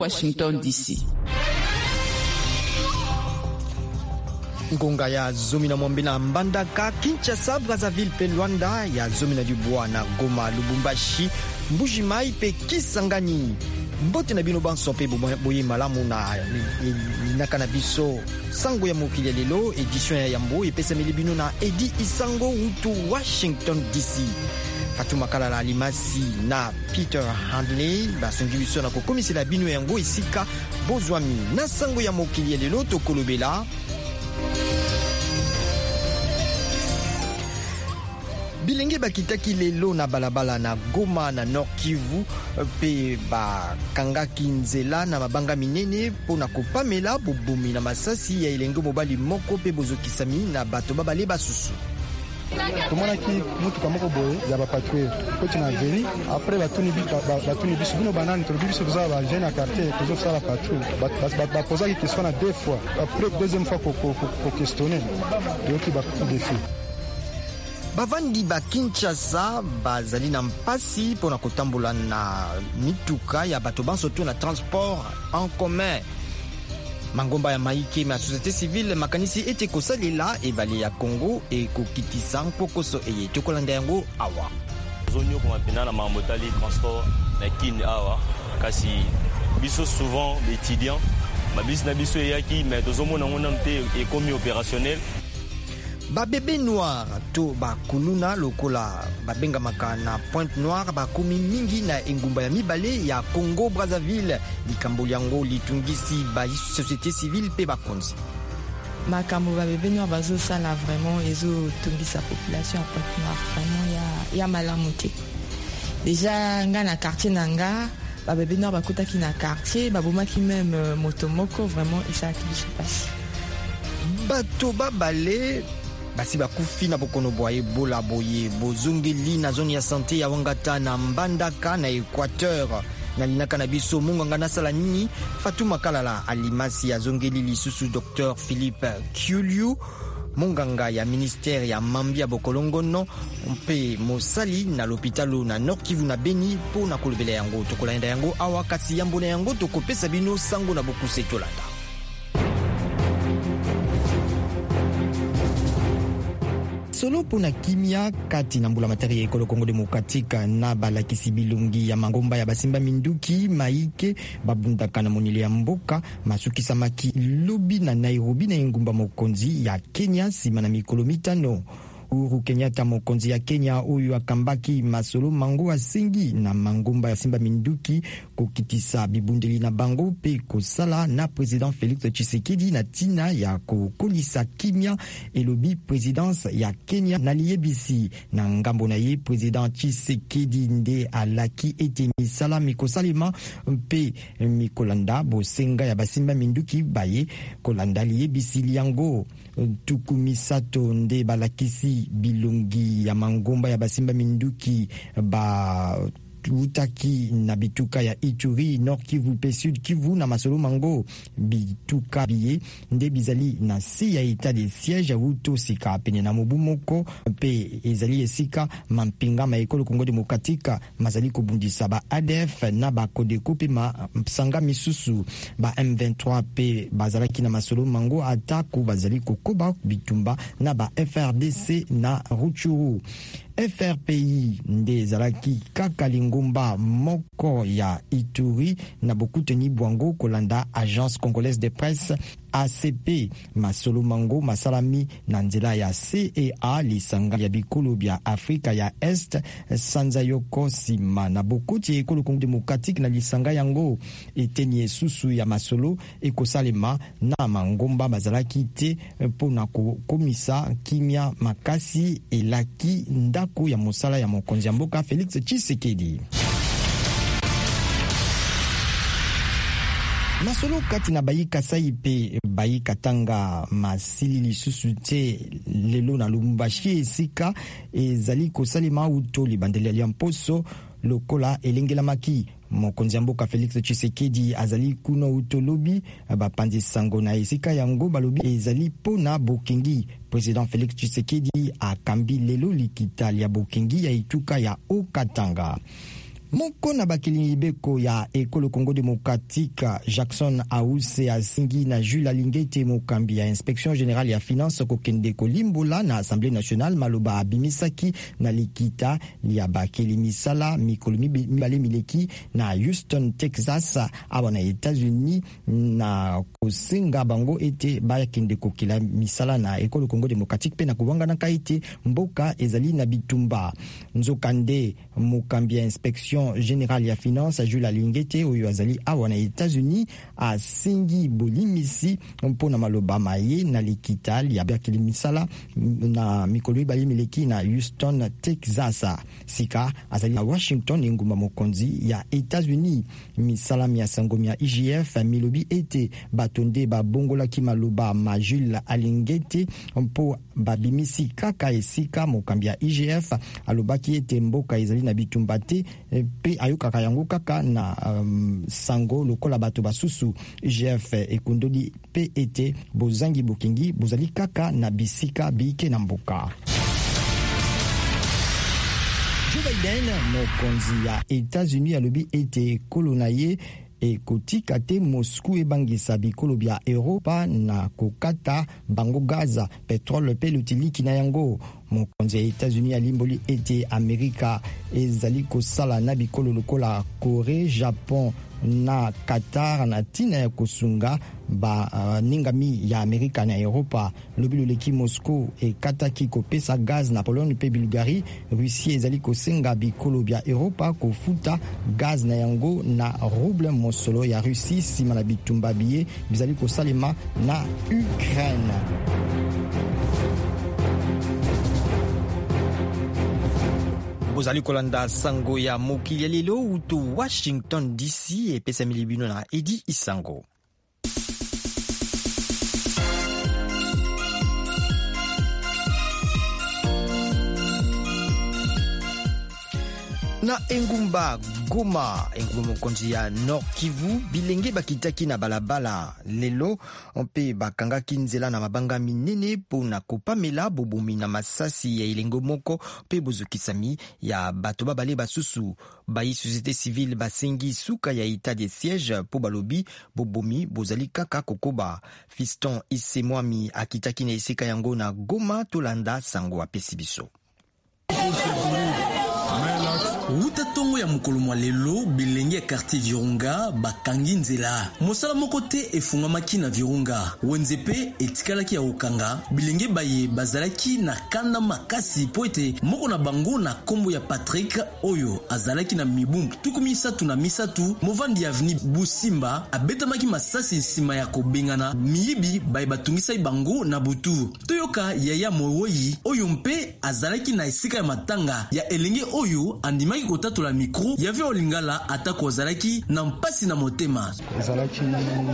Washington DC. Ngonga ya zomi na mwambe na Mbandaka, Kinshasa, Brazzaville pe Luanda, ya zomi na Dubois na Goma, Lubumbashi, Mbujimai pe Kisangani. Mbote na bino banso pe boye malamu na inaka na biso sango ya mokili ya lelo edition ya yambo epesameli bino na Edi Isango utu Washington DC. Fatuma Kalala Alimasi na Peter Handley basungi biso na kokomisela bino yango esika bozwami na sango ya mokili ya lelo tokolobela bilenge bakitaki lelo na balabala na Goma na Nord Kivu pe bakangaki nzela na mabanga minene pona kopamela bobomi na masasi ya elenge mobali moko pe bozokisami na bato babale basusu. Tomonaki mutuka moko boye ya bapatrouille koti na veni après batuni biso bino banani tolobi biso toza ba jeune à quartier tozosala patrouille bapozaki question na deux fois après deuxième fois ko questionner yoki bakuti défi. Bavandi ba Kinshasa bazali na mpasi pona kotambola na mituka ya bato banso to na transport en commun. Mangomba ya maike ma société civile makanisi ete kosalela ebale ya Congo e kokitisa mpokoso eye tokolanda yango awa. Zonyo ko mapina na mamotali transport na kin awa kasi biso souvent étudiants mabisi na biso yaki mais tozomona ngona mpe ekomi opérationnel. Ba bébé noir to ba kuluna lokola babenga makana Pointe Noire bakomi mingi na engumba ya mibale ya Congo Brazzaville likambo yango litungisi ba société civile pe bakonzi. Makambo ba bébé noir bazo sala vraiment ezo tungisa population ya Pointe Noire vraiment ya malamu te. Déjà nga na quartier nanga ba bébé noir bakutaki na quartier babomaki même moto moko vraiment isa ki passe. Bato babale basi bakufi na bokono bwa Ebola boye bozongeli na zone ya santé ya Wangata na Mbandaka na Équateur na linaka na biso munganga na sala nini. Fatuma Kalala Alimasi ya zongeli lisusu Dr Philippe Kyuliu munganga ya ministère ya Mambia Bokolongono mpe mosali na l'hôpitalo na Nord Kivu na Beni po na kolobela yango tokolanda yango awa kasi yambo na yango tokopesa bino sango na bokuse tolanda. Solo pona kimia kati na mbula matari ya ekolo Kongo Demokratika na balakisi bilungi ya mangomba ya basimba minduki maike babundaka na monile ya mboka masukisa maki lobi na Nairobi na engumba mokonzi ya Kenya sima na mikolo mitano. Uhuru Kenyatta mokonzi ya Kenya oyo akambaki masolo mango asengi na mangomba ya simba minduki kokitisa bibundeli na bango pe kosala na president Félix Tshisekedi na tina ya kokolisa kimia elobi présidence ya Kenya na liyebisi na ngambo na ye president Tshisekedi nde alaki ete misala mikosalema pe mikolanda bosenga ya basimba minduki baye kolanda liyebisi liango tukumisato nde balakisi bilungi ya mangomba ya basimba minduki ba utaki na bituka ya Ituri, Nord Kivu pe Sud Kivu na masolo mango bituka biye nde bizali na si ya état de siège uto sika pene na mobu moko pe ezali esika mampinga ma ekolo Kongo Demokratika mazali kobundisa ba ADF na ba Kodeko pe ma sanga misusu ba M23 pe bazalaki na masolo mango ataku bazali kokoba bitumba na ba FRDC na Rutshuru. FRPI nde zalaki kaka lingumba moko ya Ituri na bokuteni bwango kolanda Agence Congolaise de Presse ACP masolo mango masalami na nzela ya CEA lisanga ya bikolo bya Afrika ya Est sanza yoko sima na bokuti ekolo Kongo Demokratique na lisanga yango eteni susu ya masolo ekosalema na mangomba bazalaki te pona komisa kimia makasi elaki ndako ya mosala ya mokonzi ya mboka Félix Tshisekedi. Masolo kati na bayi Kasai pe bayi Katanga masili lisusu te lelo na Lubumbashi esika ezali kosalema uto libandeli ya mposo lokola elengelamaki mokonzi ya mboka Félix Tshisekedi azali kuna utolobi bapanzi sango na esika yango balobi ezali pona bokengi président Félix Tshisekedi akambi lelo likita ya bokengi ya ituka ya Okatanga. Moko na bakili beko ya ekolo Congo Démocratique Jackson Ause asingi na Jules Alingete mokambi ya inspection générale ya finance kokende kolimbola na Assemblée nationale maloba abimisaki na likita ya bakili misala mikolo mibale mileki na Houston Texas awa na États-Unis na kosenga bango ete bakende kokila misala na ekolo Congo Démocratique pe na kubanga na kaite mboka ezali na bitumba nzokande mokambi ya inspection général ya finance Jules Alingete oyo azali awa na États-Unis asingi bolimisi mpona maloba maye na likitali ya bakili misala na mikolo mibale mileki na Houston Texas sika azali na Washington ngumba mokonzi ya États-Unis misala ya sangomi ya IGF milobi ete batonde babongolaki maloba ma Jules Alingete mpo babimisi kaka esika mokambi ya IGF alobaki ete mboka ezali na bitumba te pe ayokaka yango kaka na sango lokola bato basusu IGF ekundoli pe ete bozangi bokingi bozali kaka na bisika biike na mboka. Joe Biden mokonzi ya États-Unis alobi ete ekolo na ye ekotika te Moscou ebangisa bikolo bya Europa na kokata bango gaza petrole pe lutiliki na yango. Mokonzi ya États-Unis alimboli ete Amerika ezali kosala na bikolo lokola Corée, Japon na Qatar na tina ya kosunga ningami ya Amerika na Europa. Lobilo leki Moscou ekataki kopesa gaz na Pologne pe Bulgarie. Russie ezali kosenga bikolo bya Europa kofuta gaz na yango na ruble mosolo ya Russie sima na bitumba biye bizali kosalema na Ukraine. Bozali kolanda sango ya mokili ya lelo uto Washington DC epesa milibino na Edi Isango. Na engumba Goma, engumba mokonzi ya Nord Kivu, bilenge bakitaki na balabala lelo mpe bakangaki nzela na mabanga minene pona kopamela bobomi na masasi ya elengo moko mpe bozokisami ya bato babale basusu. Bayi société civile basengi suka ya état de siège po balobi bobomi bozali kaka kokoba. Fiston Isemwami akitaki na esika yango na Goma tolanda sango apesi biso. Wuta tongo ya mukolo mwa lelo bilenge ya quartier Virunga bakangi nzela mosala moko te efungamaki na Virunga wenzepe etikalaki ya okanga bilenge baye bazalaki na kanda makasi po ete moko na bango na kombo ya Patrick oyo azalaki na mibumbu tukumisatu na misatu movandi avenue Busimba abetamaki masasi nsima ya kobengana miyibi baye batungisa bango na butu toyoka yaya mowoyi oyo mpe azalaki na esika ya matanga ya elenge oyo andimaki kotatu la micro yave olingala atako ozalaki na mpasi na motema ezalaki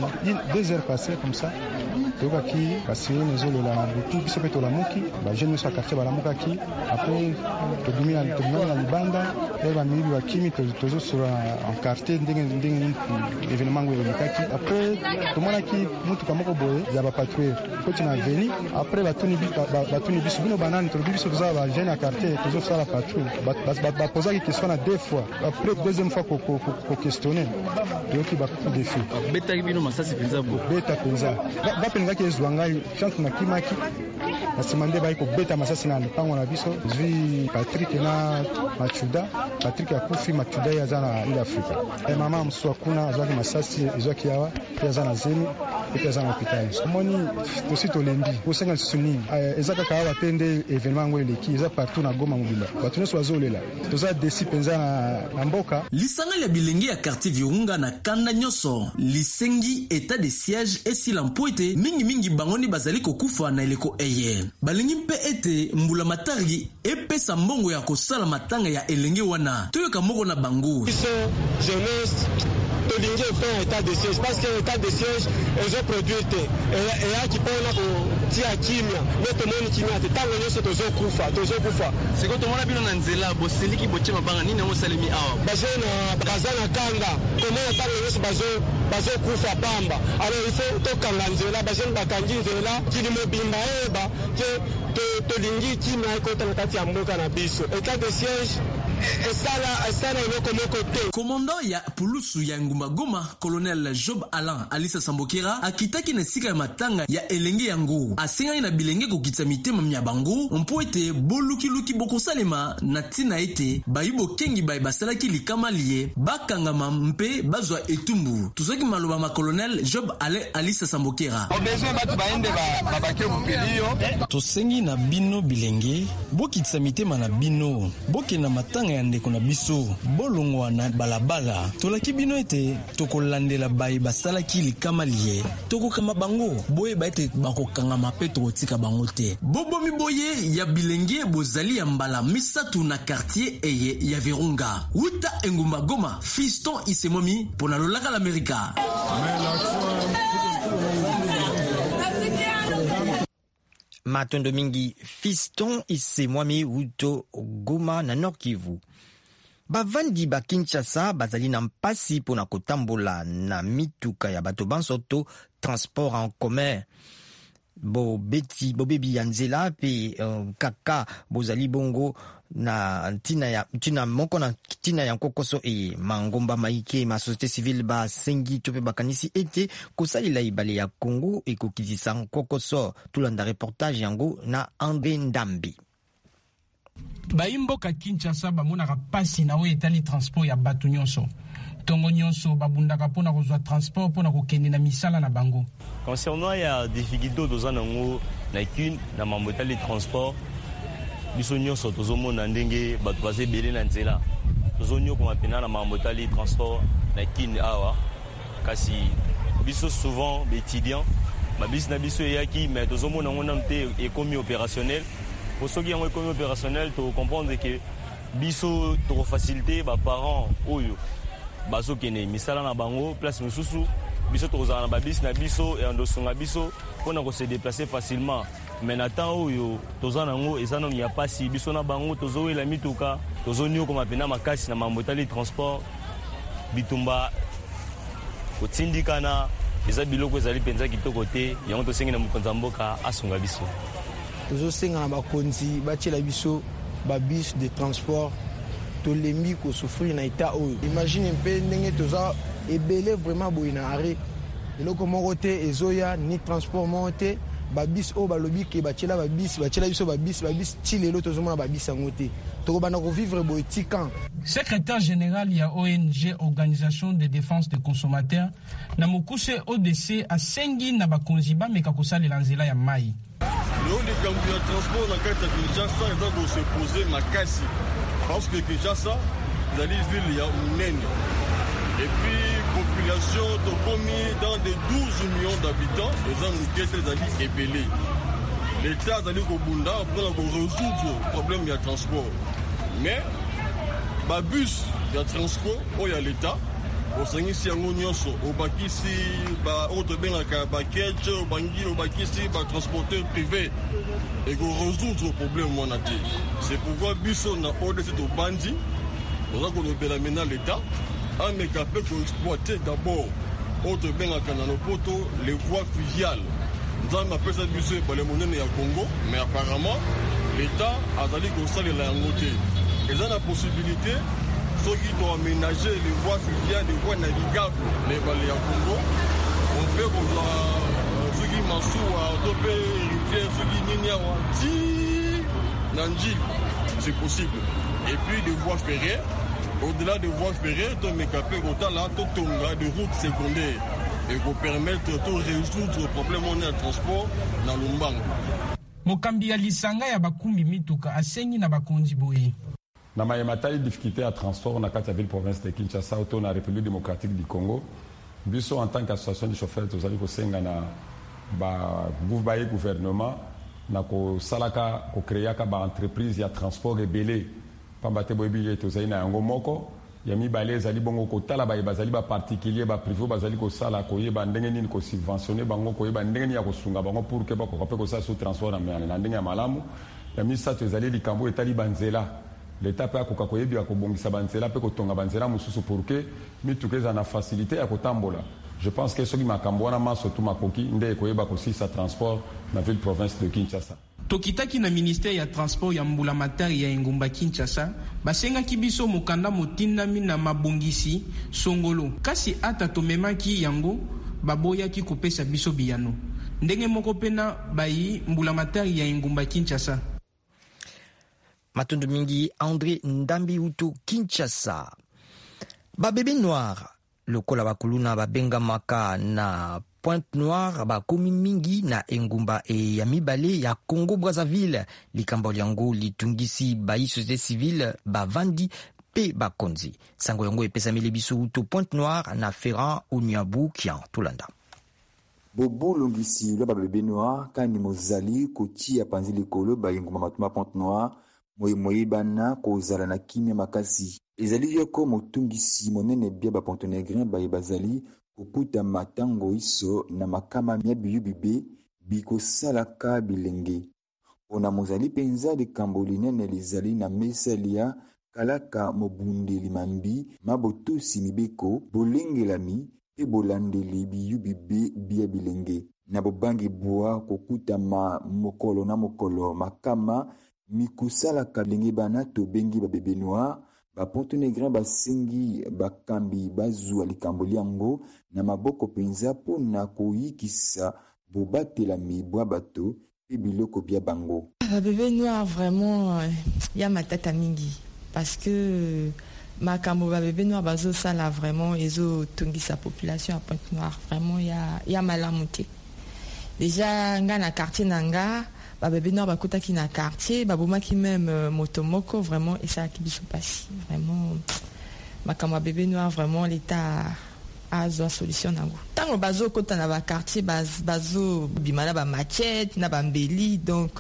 2 heures passées comme ça tokaki kasi nezolo la butu biso pe tolamuki ba jeune so quartier balamukaki après tobimi na libanda eba mibi bakimi tozo sura en quartier ndenge événement ngo elekaki après tomonaki mutuka moko boye ya ba patrouille koti na veni après batuni biso bino banani tobi biso toza ba jeune à quartier tozo sala patrouille ba posaki question na 2 fois après deuxième fois ko questionner yoki ba coup de feu beta bino masasi penza bo beta penza ba penga ke zwangai chante na kimaki asimande ba ko beta masasi na pango na biso zui Patrick na Machuda Patrick akufi Machuda ya zana ila Afrika mama mswa kuna azwaki masasi ezwaki yawa pia zana zemi pia zana hospitali moni tosito lendi kosenga suni ezaka kawa tende événement ngo eleki eza partout na Goma mobila batu neso azolela toza desi penza na mboka lisanga ya bilenge ya quartier Virunga na kanda nyoso lisengi état de siège esila mpoete mingi bangoni bazali kokufa na eleko eye balingi mpe ete mbula matari epesa mbongo ya kosala matanga ya elenge wana toyoka moko na bango iso jeunesse tolingi epe état de siège parce que état de siège ezo produite eyaki mpona kotia kimia nde tomoni kimia te ntango nyonso tozokufa siko tomona bino na nzela bosiliki botie mabanga nini yango osalemi awa bajeune baza na kanda komona ntango nyonso bazokufa pamba alors ifo tokanga nzela bajeune bakangi nzela kili mobimba eyeba ke tolingi kimia ekota na kati ya mboka na biso état de siège esala eloko moko te. Commandant ya pulusu ya ngumba Goma, colonel Job Alain Alisa Sambokera akitaki na sika ya matanga ya elenge yango asengaki na bilenge kokitisa mitema mya bango mpo ete bolukiluki bokosalema na tina ete bayibo kengi bayi basalaki likama liye bakangama mpe bazwa etumbu. Tuzaki maloba ma colonel Job Alain Alisa Sambokera. Tosengi na bino bilenge bokitisa mitema na bino boke na matanga ya ndeko na biso bolongwa na balabala tolaki bino ete tokolandela bayi basalaki likama liye tokokama bango boye ba ete bakokanga mape tokotika bango te. Bobomi boye ya bilenge bozali ya mbala misatu na quartier eye ya Virunga uta engumba Goma. Fiston Isemomi pona lolaka l'Amerika. Matondo mingi Fiston Isemwami uto Goma na Nord Kivu. Bavandi ba Kinshasa bazali na mpasi pona kotambola na mituka ya bato bansoto transport en commun. Bobebi ya nzela pe kaka bozali bongo na tina moko na tina ya kokoso e mangomba maike ma société civile ba sengi tope bakanisi ete kosalila ibale ya Congo ekokitisa kokoso. Tulanda reportage yango na André Ndambi. Baimboka Kinshasa bamonaka pasi na oyo etali transport ya bato nyonso. Tongo nyonso babundaka pona kozwa transport pona kokende na misala na bango. Concernant ya difficulté toza nango na kin na mamotali transport biso nyonso tozomona ndenge bato bazebele na nzela. Tozonyo ko mapena na mamotali transport na kin awa kasi biso souvent étudiants babis na biso yaki mais tozomona ngona mte ekomi opérationnel. Pour ceux qui ont économie opérationnelle, tu comprendre que biso to faciliter ba parents oyo baso kene misala na bango place mususu biso to za na babis na biso et andosonga biso pona ko se déplacer facilement. Mais natan oyo toza nango ezano ya pasi biso na bango tozo la mituka tozo nyo ko mapena makasi na mamotali transport bitumba kotindikana eza biloko ezali penza kitoko te yango to sengi na mukonza mboka asunga biso. Tozo senga na bakonzi bachela biso ba bus de transport to lembi ko souffrir na état oyo. Imagine mpe ndenge toza ebele vraiment boy na arrêt. Eloko moko te ezoya ni transport moko te ba bus o balobi ke bachela ba bus bachela biso ba bus chilelo tozomona ba bus yango te. Toko bana ko vivre boy tikan. Secrétaire général ya ONG Organisation de défense des consommateurs na mokuse ODC asengi na bakonzi ba meka kosalela nzela ya mai. Le haut des camions de transport dans le cadre de Kinshasa est en train de se poser ma casse. Parce que Kinshasa, vous allez ville, il y a une naine. Et puis, population de commis dans des 12 millions d'habitants, les gens nous quittent les alliés ébélés. L'État est allé au Bunda pour résoudre le problème du transport. Mais, le bus de transport, il y a l'État. Au Sengisi Nyonso, au Bakisi, au Bakeche, au Bangui, au Bakisi, au transporteur privé. Et qu'on résout le problème monétaire. C'est pourquoi Bisson a ordonné au Bandi, on a qu'on a maintenant l'État, a mais capable d'exploiter d'abord, autre bien à Cananopoto, les voies fluviales. Nous avons appelé ça Bisson pour les monnaies à Congo, mais apparemment, l'État a dit qu'on s'allait la côté. Ils ont la possibilité. Ceux qui doivent aménager les voies fluviales, les voies navigables, les vallées à Congo, on fait comme ceux qui m'assouent à Topé, rivière, ceux qui Niniawa, Nanji, c'est possible. Et puis des voies ferrées, au-delà des voies ferrées, on est capable de des routes secondaires et pour permettre de résoudre le problème de transport dans le Mbango. Mokambi ya lisanga ya bakumbi mituka asengi na bakonzi boye. Na mayematali difficulté à transport na kati ya ville province de Kinshasa auto na République démocratique du Congo. Biso en tant qu'association de chauffeurs tozali ko senga na ba gouvernement na ko salaka ko créaka ba entreprise ya transport ebele pambate boyebi tozali na yango moko ya mibale ezali bongo ko tala ba bazali ba particulier ba privé bazali ko sala ko yeba ndenge nini ko subventionner bango ko yeba ndenge nini ya ko sunga bango pour que ba ko pe ko sa sous transport na ndenge ya malamu ya misa tozali likambo etali banzela. L'État peut koyebi akobongisa banzela pe kotonga banzela mususu pour que mituka eza na facilité ya kotambola. Je pense que soki makambo wana maso tu makoki nde koyeba kosisa transport na ville province de Kinshasa. tokitaki na ministère ya transport ya mbulamatari ya engumba Kinshasa basengaki biso mokanda motindami na mabongisi songolo, kasi ata tomemaki yango baboyaki kopesa biso biyano ndenge moko pena bayi mbulamatari ya engumba Kinshasa. Matundu mingi André Ndambi Utu Kinshasa. Babebe noir lokola bakuluna babenga maka na Pointe Noire bakomi mingi na engumba ya mibale ya Congo Brazzaville. Likambo yango litungisi bayi société civile bavandi pe bakonzi. Sango yango epesameli biso Utu Pointe Noire na Ferrand Onyabu Kian Tulanda. Bobo longisi lo babebe noir kani mozali kotia panzi likolo bayengumba matuma Pointe Noire moyi bana kozala na kimia makasi. Ezali yoko motungisi monene bia ba Pontonegrin bayi bazali kokuta matango iso na makama mia biyubibe biko salaka bilenge. Ona mozali penza de kambolinene lizali na mesalia kalaka mobundeli mambi mabotosi mibeko bolengelami e bolandeli biyubibe bia bilenge. Na bobangi boa kokuta mokolo na mokolo makama mikusalaka bilenge bana to bengi babebe noir. Ba Pontonegrin basengi bakambi bazwa likambo liango na maboko penza pona koyikisa bobatela mibwa bato pe biloko bia bango. Babebe noir vraiment ya matata mingi parce que makambo babebe noir bazo sala vraiment ezo tungisa population à Pointe Noire vraiment ya malamuté. Déjà nga na quartier nanga babebe noir bakutaki na quartier babomaki même motomoko vraiment et ça qui biso pasi vraiment makambo babebe noir vraiment l'état a zo solution nango tango bazo kota na ba quartier bazo bimala ba machette na ba mbeli donc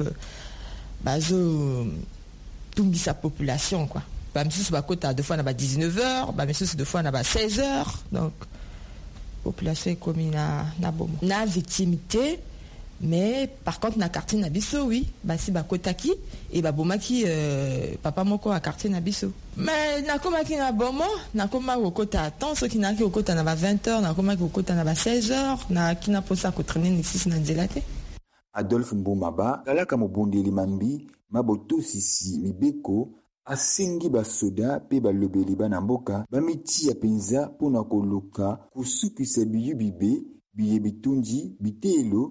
bazo tungisa population quoi ba misusu bakota deux fois na ba 19h ba misusu deux fois na ba 16h donc population ekomi na bomo na victimité. Mais par contre na quartier na biso oui basi bakotaki et babomaki papa moko a quartier na biso mais nakomaki na bomo nakoma kokota attend ceux qui naki kokota na ba 20h nakomaki kokota na ba 16h na kina posa ko traîner ni 6 na nzela te. Adolphe Mbumaba kalaka mobundeli mambi maboto sisi mibeko asengi basoda pe balobeli bana mboka bamiti ya penza pona koluka kusukisa biyubibe biyebitunji bitelo.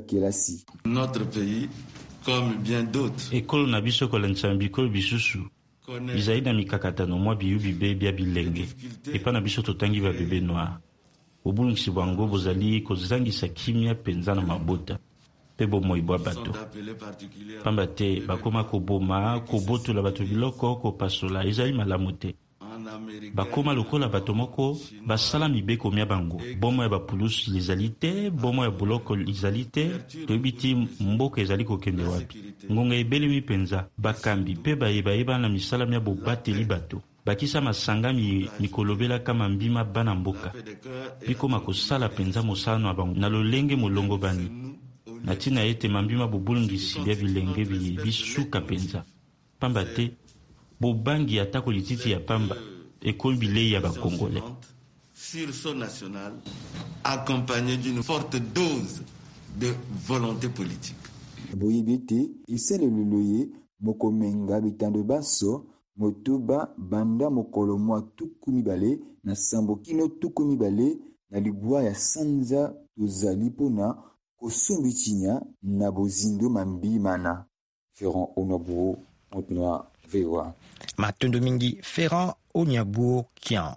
Notre pays, comme bien d'autres, ekolo na biso kolensa bikolo bisusu bizali na mikakatano mwa biyubibe bia bilenge epa na biso totangi babebe noir obulungisi bwango bozali kozangisa kimia penza na mabota pe bomoi bwa bato pamba te bakoma koboma kobotola bato biloko kopasola ezali malamu te. Bakoma lokola bato moko basala mibeko mia bango bomo ya bapulusu lizali te bomo ya buloko lizali te toyebi ti mboka ezali kokende wapi ngonga ebelemi penza bakambi pe bayeba na misala mia bobateli bato bakisa masanga mikolobelaka mambima bana mboka bikoma kosala penza mosala na bango na lolenge molongo bani na ntina ete mambima bobulungisi bia bilenge bisuka penza pamba te bobangi atako lititi ya pamba ekoli bilei ya bakongolais sursaut national accompagné d'une forte dose de volonté politique. Boyebete isaleloloye mokomenga bitando baso motoba banda mokolo mwa tuku mibale na sambo kino tuku mibale na libwa ya sanza tozali pona kosombi chinya na bozindo mambi mana. Ferrand Onyabu Pointe Noire VOA. Matondo mingi Ferrand Onyabu Kian.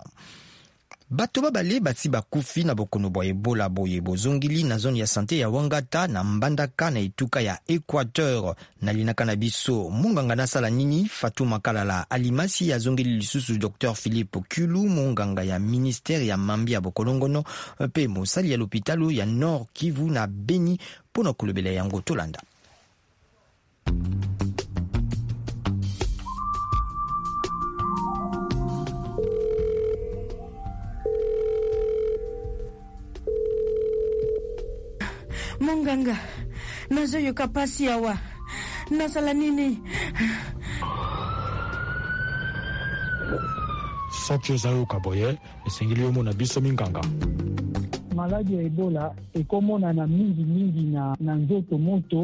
Bato babale bati bakufi na bokono bwa Ebola boye bozongili na zone ya santé ya Wangata na Mbandaka na etuka ya Équateur na linaka na biso munganga na sala nini Fatuma Kalala alimasi ya zongili lisusu Dr Philippe Kulu munganga ya ministère ya mambi ya bokolongono pe mosali ya l'hôpitalo ya Nord Kivu na Beni pona kolobela yango tolanda. Munganga, nazoyoka pasi awa. Nasala nini? Soki ozayoka boye, esengeli omona biso minganga. Maladi ya Ebola ekomona na mingi na nzoto moto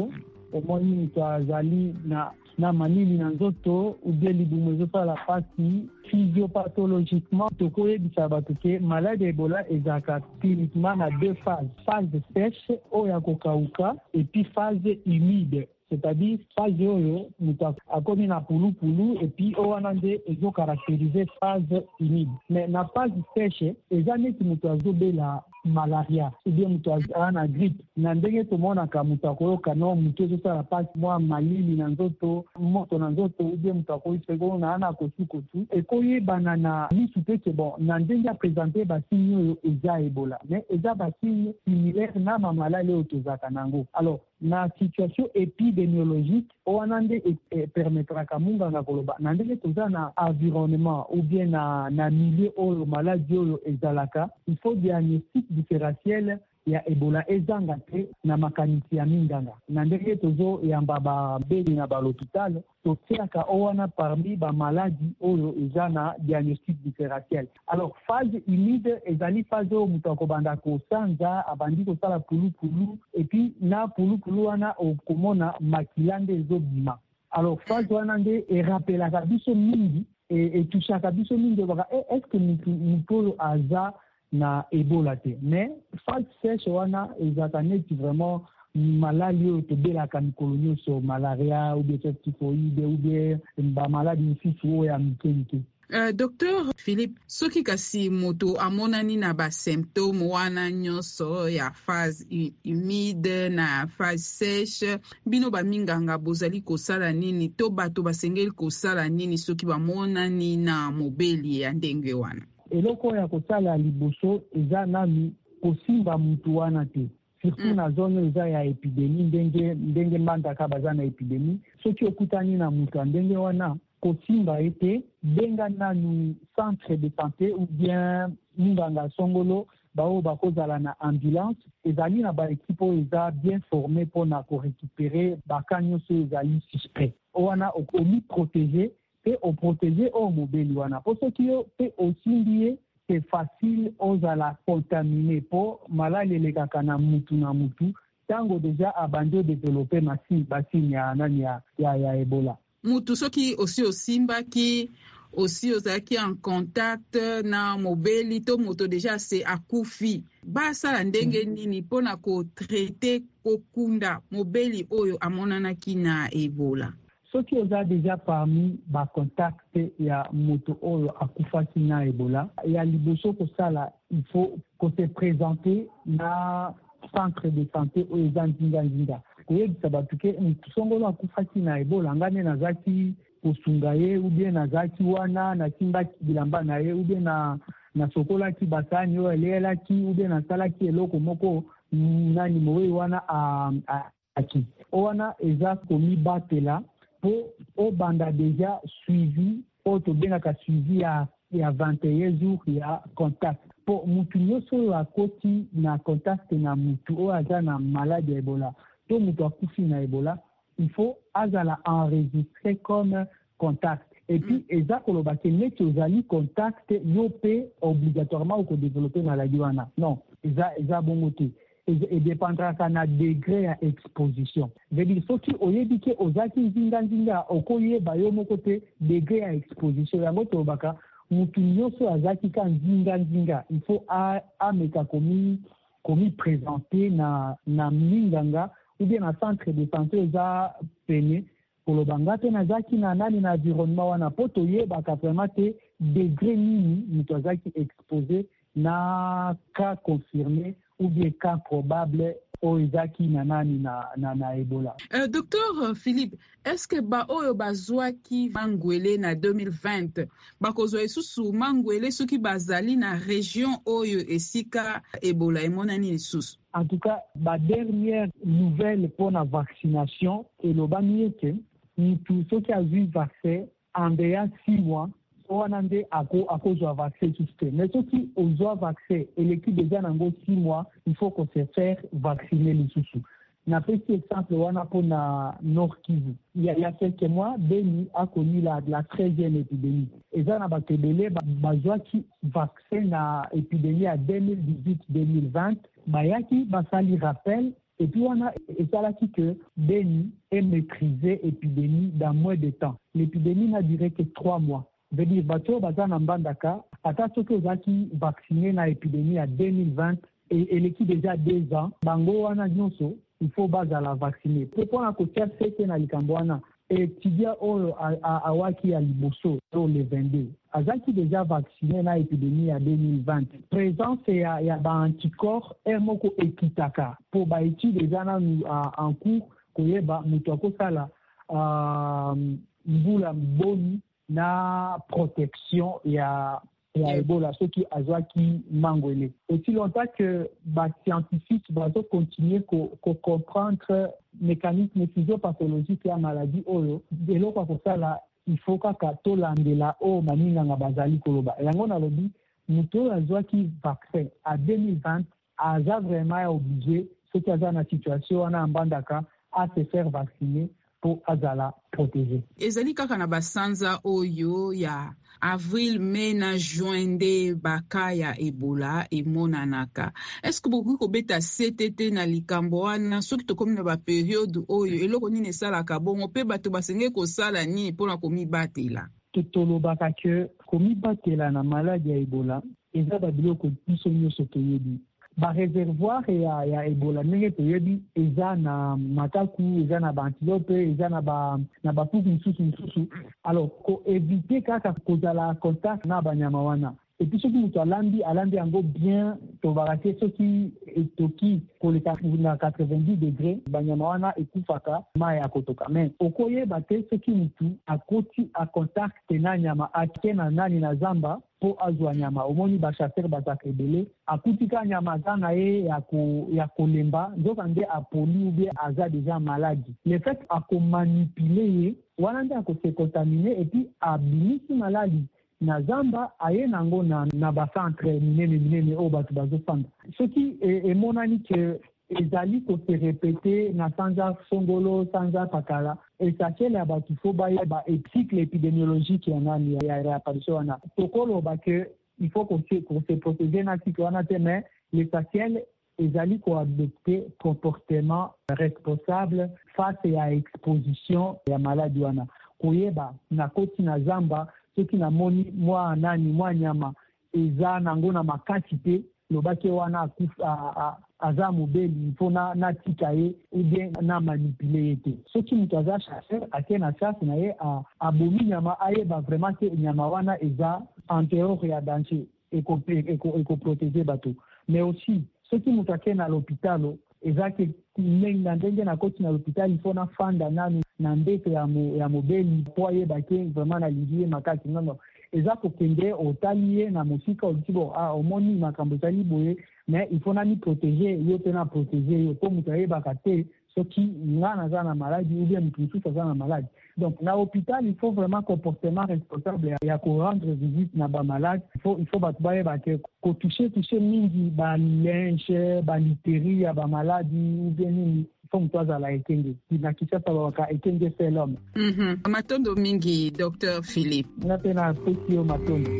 omoni moto azali na manini na nzoto ubie libumu ezosala pasi physiopathologiquement tokoyebisa bato ke malade ya ebola ezalaka cliniquement na 2 phases, phase sèche oyo ya kokauka epuis phase humide, c'est-à-dire phase oyo moto akomi na pulupulu epuis oyo wana nde ezocaracterize phase humide. Mais na phase sèche eza neti moto azobela malaria ubie moto aza na grippe, na ndenge tomonaka moto akoyoka no moto ezosala pasi mwa malili na nzoto, moto na nzoto ubie moto akoyiseko na ana kosukosu ekoyebana na misu te ke bon na ndenge apresente basigne oyo eza ebola, mais eza basigne similaire na mamalali oyo tozalaka nango. Alors na situation épidémiologique wana nde permettraka munganga koloba na ndenge toza na environnement ou bien na milieu oyo maladie oyo ezalaka, il faut diagnostic différentiel ya ebola ezanga te na makanisi ya minganga. Na ndenge tozoyamba babeli na balhôpital totiaka owana parmi bamaladi oyo eza na diagnostic différentiel. Alors phase humide ezali phase oyo moto akobanda kosanza abandi kosala pulupulu epuis na pulupulu wana okomona makila nde ezobima. Alors phase wana nde erapelaka biso mingi etushaka biso mingi baka est-ce que moto oyo aza na ebola te. Mais phase sèche wana ezaka neti vraiment malali oyo tobelaka mikolo nyonso, malaria ou bien typhoïde ou bien bamaladi misusu oyo ya mike. Docteur Philippe, soki kasi moto amonani na basymptôme wana nyonso ya phase humide na phase sèche, bino baminganga bozali kosala nini to bato basengeli kosala nini soki bamonani na mobeli ya ndenge wana? Eloko ya kosala liboso eza nani kosimba mutu wana te, surtout na zone eza ya epidemie ndenge mbandaka baza na epidemie. Soki okutani na mutu ndenge wana kosimba ete benga nanu centre de santé ou bien munganga songolo bao bakozala na ambulance ezali na baekipe oyo eza bien formé mpona korécupérer baka nyonso ezali suspect wana okomi protégé pe oprotéger o mobeli wana po soki yo pe osimbi ye c'est facile ozala contaminé po malali elekaka na mutu tango deja abandi odéveloppe basigne ya nani ya ebola. Mutu soki osi osimbaki osi ozalaki en contact na mobeli to moto deja se akufi, basala ndenge nini mpona kotraite kokunda mobeli oyo amonanaki na ebola? Soki oza deja parmi bacontact ya moto oyo akufaki na ebola, ya liboso kosala il faut kose présenter na centre de santé oyo eza nzinga koyebisa bato ke motu songolo akufaki na ebola ngane nazaki kosunga ye ou bien nazaki wana nasimbaki bilamba na ye ou bien na sokolaki basani oyo eleyelaki ou bien nasalaki eloko moko nani mowei wana aki wana eza komibatela po obanda deja suivi oyo tobengaka suivi ya 21 jours ya contact po mutu nyonso oyo akoti na contact na mutu oyo aza na maladi ya ebola to mutu akufi na ebola, il faut azala enregistré comme contact. Et puis eza koloba ke neti ozali contact yo pe obligatoirement okodévelopper maladi wana. Non, eza bongo te. Et dépendraka na degré ya exposition. Veut dire soki oyebi ke ozaki nzinga okoyeba yo moko te degré ya exposition yango tobaka mutu nyonso azaki ka nzinga il faut ameka komi présenter na minganga ou bien na centre de santé eza pene kolobanga te nazaki na nani na environnement wana po toyebaka vraiment te degré nini mutu azaki exposé na cas confirmé ou bien cas probable oizaki na nani na ebola. Docteur Philippe, est-ce que oyo bazwaki mangwele na 2020 bakozwa lisusu mangwele soki bazali na région oyo esika ebola emonani lisusu? En tout cas, dernière nouvelle pour la vaccination elobani ete mutu soki azwi vaccin en deya 6 mois owanande akozwa vaccin tout. Mais soki ozwa vaccin eleki deja nango 6 mois, il faut qu'on se faire vacciner lisusu. Na pesi exemple wana po na Nord Kivu. Il y a quelques mois, Beni a connu la 13e épidémie. Et ça, na bakebele bazwaki vaccin na épidémie à 2018-2020. Bayaki basali rappel Et puis on a esalaki que Beni est maîtrisé l'épidémie dans moins de temps. L'épidémie n'a duré que 3 mois. Veut dire bato bazana mbandaka ata soki ozaki vacciné na épidémie à 2020 et l'équipe déjà 2 ans bango wana nyonso il faut bazala vacciner. Pour na kotia sete na likambo wana étudiant oyo awaki ya liboso le 22 azaki déjà vacciné na épidémie à 2020. Présence ya ba anticorps moko ekitaka pour ba étude déjà na en cours koyeba mutu akosala mbula boni na protection ya Ebola, ceux qui azwaki mangwele. Aussi longtemps que les scientifiques vont continuer à comprendre le mécanisme physiopathologique de la maladie, de l'eau pour ça là, il faut que tolandela o maninga nga bazali koloba. Yango na lobi, muto azwaki vaccin à 2020, aza vraiment obligé, ceux qui azana situation wana ambandaka à se faire vacciner pour azala protéger. Ezali kaka na basanza oyo ya avril, mai na juin de baka ya Ebola emonanaka. Est-ce que beaucoup kobeta CTT na likambo wana soki tokomi na ba periode oyo eloko nini esalaka bongo pe bato basenge kosala nini mpona komibatela? Tolobaka ke komibatela na maladi ya Ebola eza babiloko biso nyonso toyebi. Ba réservoir ya Ebola ndenge toyebi eza na mataku, eza na ba antilope, eza na ba puku misusu. Alors ko éviter kaka kozala contact na banyama wana. Et puis soki mutu alandi yango bien tobarate soki etoki koleka na 90 degrés banyama wana ekufaka mai ya kotoka. Mais okoyeba te soki mutu akoti a contact na nyama ake na nani na zamba po azwa nyama. Omoni ba chasser bazaka ebele akutika nyama zana ye ya kolemba nzoka nde apoli ou bien aza déjà maladie. Le fait ako manipuler wana nde ako se contaminer et puis abimisi maladie na zamba aye nango na ba centre minene o batu bazofanda. Ce qui est monani que ezali ko se répéter na sanza Songolo, sanza Pakala et ça c'est là batu faut ba cycle épidémiologique ya nani ya réapparition wana. Tokolo ba que il faut qu'on se protéger na cycle wana te mais l'essentiel ezali ko adopter comportement responsable face à exposition ya maladie wana. Koyeba na koti na zamba soki na moni mwa nyama eza nango na makasi te lobaki wana aza mobeli mpo na tika ye ou bien na manipule ye te. Soki mutu aza chasseur ake na chasse na ye abomi nyama ayeba vraiment te nyama wana eza en dehors ya danger ekoprotege bato. Mais aussi soki mutu ake na l'hôpital eza ke ndenge na koti na l'hôpital ifo na fanda nanu na ndete ya mobeli po ayeba ke vraiment na lilie makasi nono eza kokende otali ye na mosika odibo omoni makambo ezali boye mais il faut nani protéger yo pe na protéger yo po mutu ayebaka te soki nga naza na maladie ou bien mutu mosusu aza na maladie. Donc na hôpital il faut vraiment comportement responsable ya rendre visite na bamalade. Il faut bato bayeba ke toucher mingi balinge baliteri ya bamaladi ou bien nini faut mutu azala ekenge na kisasa babaka ekenge c'est l'homme. Matondo mingi Dr. Philippe na pe na pesi yo matondo.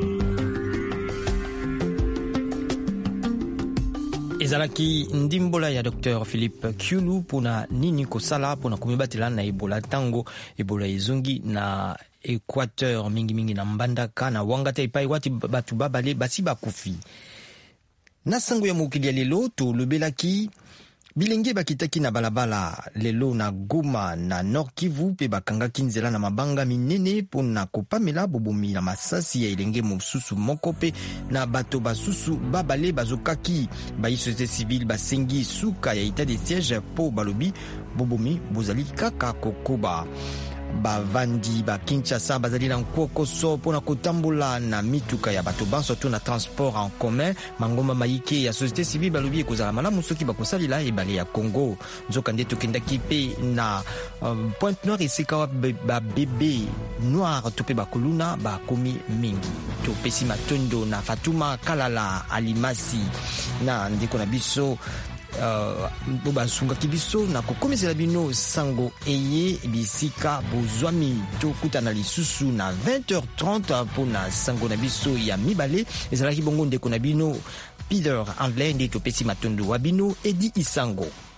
ezalaki ndimbola ya Dr. Philippe Kyulu pona nini kosala pona komibatela na Ebola tango Ebola ezongi na Équateur mingi na mbandaka na wangata ipai wati batu babale basi bakufi. Na sango ya mokili ya lelo tolobelaki bilenge bakitaki na balabala lelo na Goma na Nord Kivu pe bakangaki nzela na mabanga minene pona kopamela bobomi na masasi ya elenge mosusu moko pe na bato basusu babale bazokaki ba société civile basengi suka ya état de siège po balobi bobomi bozali kaka kokoba. Bavandi ba Kinshasa bazali na nkokoso pona kotambola na mituka ya bato banso to na transport en commun mangoma maike ya société civile balobi ekozala malamu soki bakosalila ebale ya Congo nzoka nde tokendaki pe na Pointe Noire esika ba bébé noir to pe bakoluna bakomi mingi topesi matondo na Fatuma Kalala Alimasi na ndeko na biso basungaki biso na kokomesela bino sango eye bisika bozwami tokutana lisusu na 20h30 mpona sango na biso ya mibale ezalaki bongo ndeko na bino Peter Anglais nde topesi matondo wa bino Edi Isango.